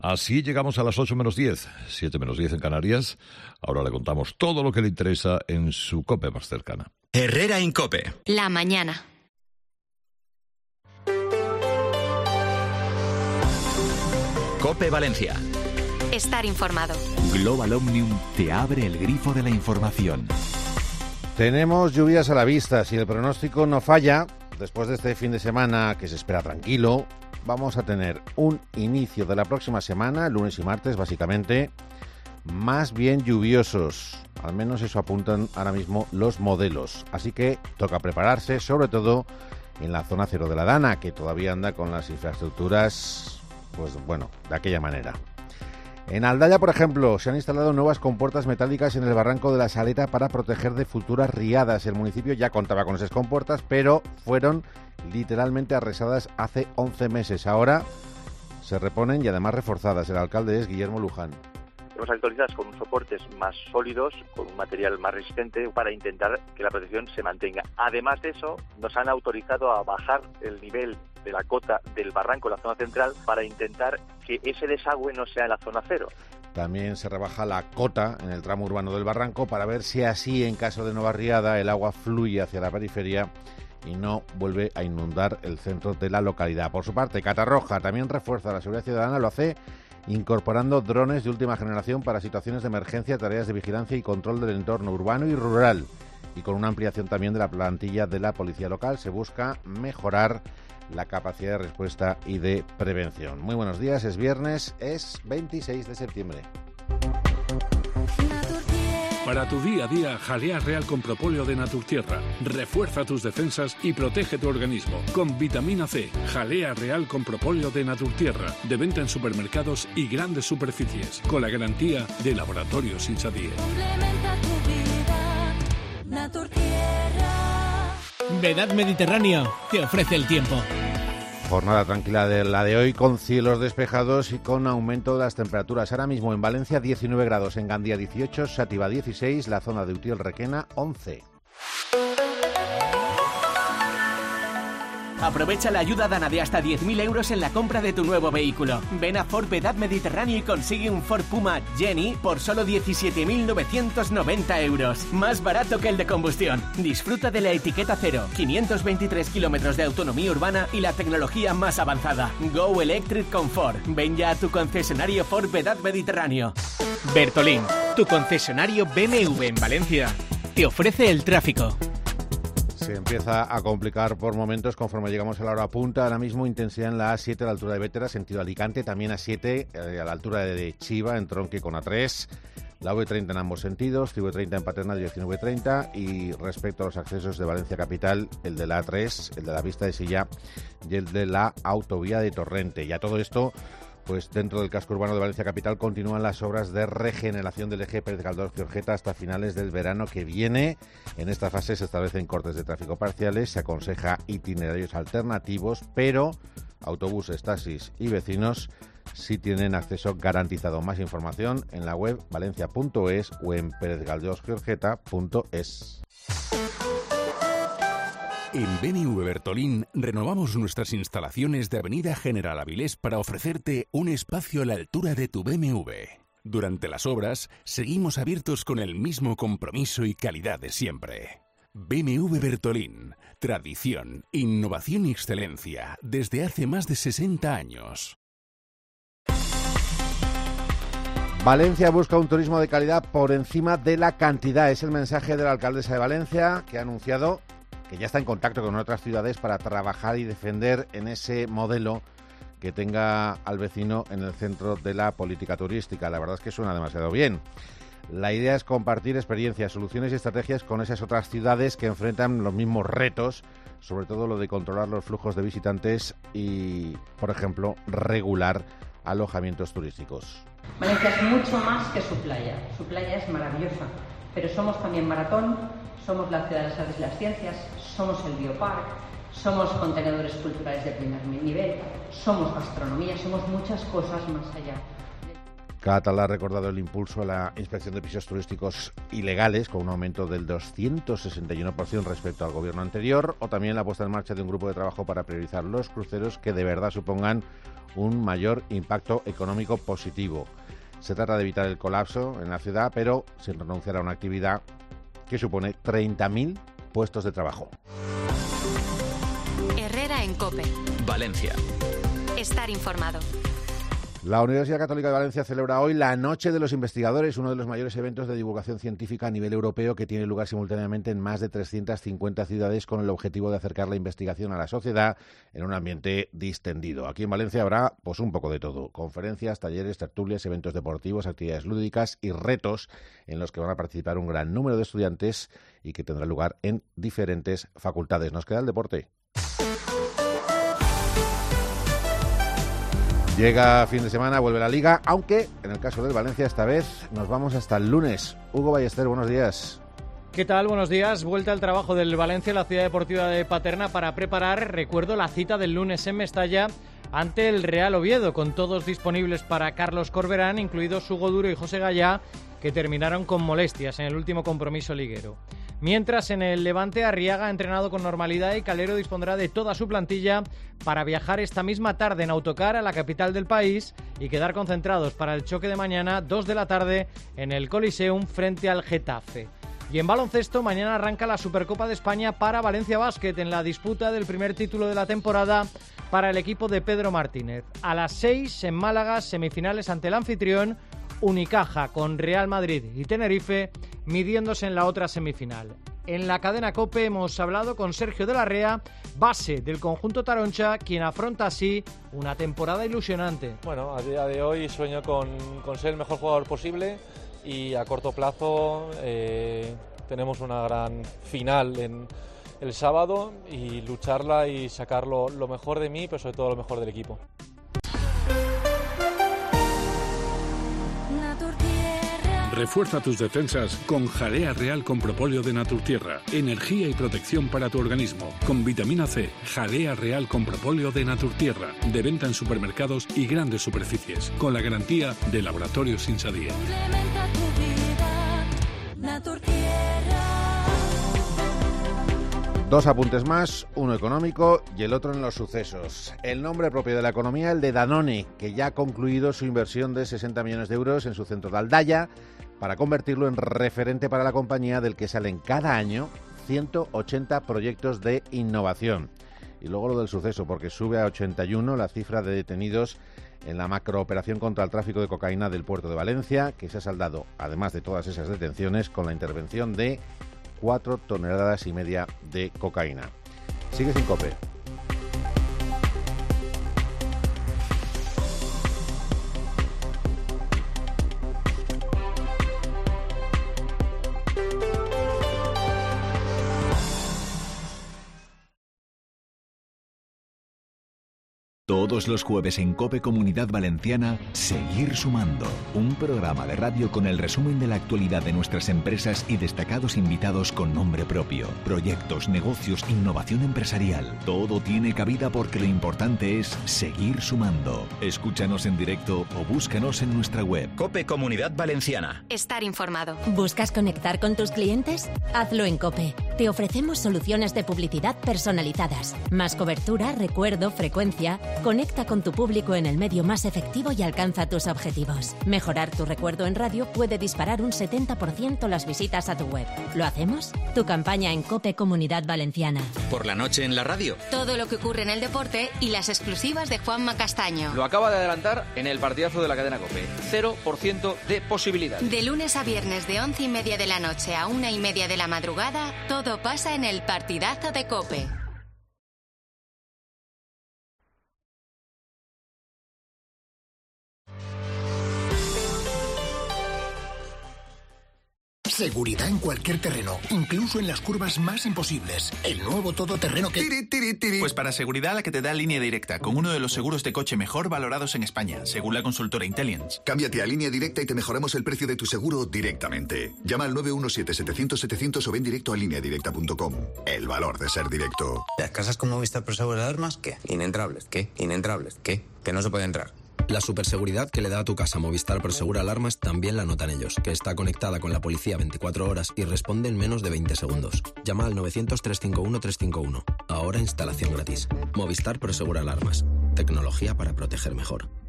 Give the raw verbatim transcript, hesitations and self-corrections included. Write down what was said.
Así llegamos a las ocho menos diez, siete menos diez en Canarias. Ahora le contamos todo lo que le interesa en su COPE más cercana. Herrera en COPE. La mañana. COPE Valencia. Estar informado. Global Omnium te abre el grifo de la información. Tenemos lluvias a la vista. Si el pronóstico no falla, después de este fin de semana que se espera tranquilo, vamos a tener un inicio de la próxima semana, lunes y martes básicamente, más bien lluviosos. Al menos eso apuntan ahora mismo los modelos. Así que toca prepararse, sobre todo en la zona cero de la Dana, que todavía anda con las infraestructuras, pues bueno, de aquella manera. En Aldaya, por ejemplo, se han instalado nuevas compuertas metálicas en el barranco de la Saleta para proteger de futuras riadas. El municipio ya contaba con esas compuertas, pero fueron literalmente arrasadas hace once meses. Ahora se reponen y además reforzadas. El alcalde es Guillermo Luján. Hemos actualizadas con soportes más sólidos, con un material más resistente para intentar que la protección se mantenga. Además de eso, nos han autorizado a bajar el nivel de la cota del barranco en la zona central para intentar que ese desagüe no sea en la zona cero. También se rebaja la cota en el tramo urbano del barranco para ver si así, en caso de nueva riada, el agua fluye hacia la periferia y no vuelve a inundar el centro de la localidad. Por su parte, Catarroja también refuerza la seguridad ciudadana, lo hace incorporando drones de última generación para situaciones de emergencia, tareas de vigilancia y control del entorno urbano y rural. Y con una ampliación también de la plantilla de la policía local se busca mejorar la capacidad de respuesta y de prevención. Muy buenos días, es viernes, es veintiséis de septiembre. Para tu día a día, jalea real con propóleo de Naturtierra. Refuerza tus defensas y protege tu organismo. Con vitamina C, jalea real con propóleo de Naturtierra. De venta en supermercados y grandes superficies. Con la garantía de Laboratorios Insadir. Complementa tu vida, Naturtierra. Vedad Mediterráneo te ofrece el tiempo. Jornada tranquila de la de hoy, con cielos despejados y con aumento de las temperaturas. Ahora mismo en Valencia diecinueve grados, en Gandía dieciocho, Sátiva dieciséis, la zona de Utiel Requena once. Aprovecha la ayuda Dana de hasta diez mil euros en la compra de tu nuevo vehículo. Ven a Ford Vedad Mediterráneo y consigue un Ford Puma Jenny por solo diecisiete mil novecientos noventa euros. Más barato que el de combustión. Disfruta de la etiqueta cero, quinientos veintitrés kilómetros de autonomía urbana y la tecnología más avanzada. Go Electric con Ford. Ven ya a tu concesionario Ford Vedad Mediterráneo. Bertolín, tu concesionario B M W en Valencia, te ofrece el tráfico. Se empieza a complicar por momentos conforme llegamos a la hora punta. Ahora mismo intensidad en la A siete a la altura de Bétera, sentido Alicante, también A siete eh, a la altura de Chiva, en tronque con A tres, la V treinta en ambos sentidos, V treinta en Paternal, dirección V treinta, y respecto a los accesos de Valencia Capital, el de la A tres, el de la Vista de Silla y el de la autovía de Torrente. Y a todo esto, pues dentro del casco urbano de Valencia Capital continúan las obras de regeneración del eje Pérez Galdós-Giorgeta hasta finales del verano que viene. En esta fase se establecen cortes de tráfico parciales, se aconseja itinerarios alternativos, pero autobuses, taxis y vecinos sí tienen acceso garantizado. Más información en la web valencia punto es o en pérez galdós giorgeta punto es. En B M W Bertolín renovamos nuestras instalaciones de Avenida General Avilés para ofrecerte un espacio a la altura de tu B M W. Durante las obras, seguimos abiertos con el mismo compromiso y calidad de siempre. B M W Bertolín, tradición, innovación y excelencia desde hace más de sesenta años. Valencia busca un turismo de calidad por encima de la cantidad. Es el mensaje de la alcaldesa de Valencia, que ha anunciado que ya está en contacto con otras ciudades para trabajar y defender en ese modelo que tenga al vecino en el centro de la política turística. La verdad es que suena demasiado bien. La idea es compartir experiencias, soluciones y estrategias con esas otras ciudades que enfrentan los mismos retos, sobre todo lo de controlar los flujos de visitantes y, por ejemplo, regular alojamientos turísticos. Valencia es mucho más que su playa. Su playa es maravillosa, pero somos también maratón, somos la ciudad de las artes y las ciencias, somos el biopark, somos contenedores culturales de primer nivel, somos gastronomía, somos muchas cosas más allá. Catalá ha recordado el impulso a la inspección de pisos turísticos ilegales, con un aumento del doscientos sesenta y uno por ciento respecto al gobierno anterior, o también la puesta en marcha de un grupo de trabajo para priorizar los cruceros que de verdad supongan un mayor impacto económico positivo. Se trata de evitar el colapso en la ciudad, pero sin renunciar a una actividad que supone treinta mil puestos de trabajo. Herrera en COPE. Valencia. Estar informado. La Universidad Católica de Valencia celebra hoy la Noche de los Investigadores, uno de los mayores eventos de divulgación científica a nivel europeo que tiene lugar simultáneamente en más de trescientas cincuenta ciudades con el objetivo de acercar la investigación a la sociedad en un ambiente distendido. Aquí en Valencia habrá pues un poco de todo, conferencias, talleres, tertulias, eventos deportivos, actividades lúdicas y retos en los que van a participar un gran número de estudiantes y que tendrá lugar en diferentes facultades. Nos queda el deporte. Llega fin de semana, vuelve la Liga, aunque en el caso del Valencia esta vez nos vamos hasta el lunes. Hugo Ballester, buenos días. ¿Qué tal? Buenos días. Vuelta al trabajo del Valencia en la ciudad deportiva de Paterna para preparar, recuerdo, la cita del lunes en Mestalla ante el Real Oviedo, con todos disponibles para Carlos Corberán, incluidos Hugo Duro y José Gallá, que terminaron con molestias en el último compromiso liguero. Mientras en el Levante, Arriaga ha entrenado con normalidad y Calero dispondrá de toda su plantilla para viajar esta misma tarde en autocar a la capital del país y quedar concentrados para el choque de mañana, dos de la tarde, en el Coliseum frente al Getafe. Y en baloncesto, mañana arranca la Supercopa de España para Valencia Basket en la disputa del primer título de la temporada para el equipo de Pedro Martínez. A las seis en Málaga, semifinales ante el anfitrión Unicaja, con Real Madrid y Tenerife midiéndose en la otra semifinal. En la cadena COPE hemos hablado con Sergio de la Rea, base del conjunto taroncha, quien afronta así una temporada ilusionante. Bueno, a día de hoy sueño con, con ser el mejor jugador posible y a corto plazo eh, tenemos una gran final en el sábado y lucharla y sacar lo, lo mejor de mí, pero sobre todo lo mejor del equipo. Refuerza tus defensas con Jalea Real con Propóleo de Naturtierra. Energía y protección para tu organismo. Con vitamina C. Jalea Real con Propóleo de Naturtierra. De venta en supermercados y grandes superficies. Con la garantía de Laboratorios Insadía. Complementa tu vida, Naturtierra. Dos apuntes más, uno económico y el otro en los sucesos. El nombre propio de la economía, el de Danone, que ya ha concluido su inversión de sesenta millones de euros en su centro de Aldaya para convertirlo en referente para la compañía, del que salen cada año ciento ochenta proyectos de innovación. Y luego lo del suceso, porque sube a ochenta y uno la cifra de detenidos en la macrooperación contra el tráfico de cocaína del puerto de Valencia, que se ha saldado, además de todas esas detenciones, con la intervención de cuatro toneladas y media de cocaína. Sigue sin COPE. Todos los jueves en COPE Comunidad Valenciana, Seguir Sumando. Un programa de radio con el resumen de la actualidad de nuestras empresas y destacados invitados con nombre propio. Proyectos, negocios, innovación empresarial. Todo tiene cabida porque lo importante es seguir sumando. Escúchanos en directo o búscanos en nuestra web. COPE Comunidad Valenciana. Estar informado. ¿Buscas conectar con tus clientes? Hazlo en COPE. Te ofrecemos soluciones de publicidad personalizadas. Más cobertura, recuerdo, frecuencia. Conecta con tu público en el medio más efectivo y alcanza tus objetivos. Mejorar tu recuerdo en radio puede disparar un setenta por ciento las visitas a tu web. ¿Lo hacemos? Tu campaña en COPE Comunidad Valenciana. Por la noche en la radio. Todo lo que ocurre en el deporte y las exclusivas de Juanma Castaño. Lo acaba de adelantar en el partidazo de la cadena COPE. cero por ciento de posibilidad. De lunes a viernes de once y media de la noche a una y media de la madrugada, todo pasa en el partidazo de COPE. Seguridad en cualquier terreno, incluso en las curvas más imposibles. El nuevo todoterreno que... Tiri, tiri, tiri. Pues para seguridad, la que te da Línea Directa, con uno de los seguros de coche mejor valorados en España, según la consultora Intelliance. Cámbiate a Línea Directa y te mejoramos el precio de tu seguro directamente. Llama al nueve uno siete, setecientos, setecientos o ven directo a línea directa punto com. El valor de ser directo. ¿Las casas con Movistar Prosegur Alarmas? ¿Qué? Inentrables. ¿Qué? Inentrables. ¿Qué? Que no se puede entrar. La superseguridad que le da a tu casa Movistar Prosegur Alarmas también la notan ellos, que está conectada con la policía veinticuatro horas y responde en menos de veinte segundos. Llama al novecientos, trescientos cincuenta y uno, trescientos cincuenta y uno. Ahora instalación gratis. Movistar Prosegur Alarmas. Tecnología para proteger mejor.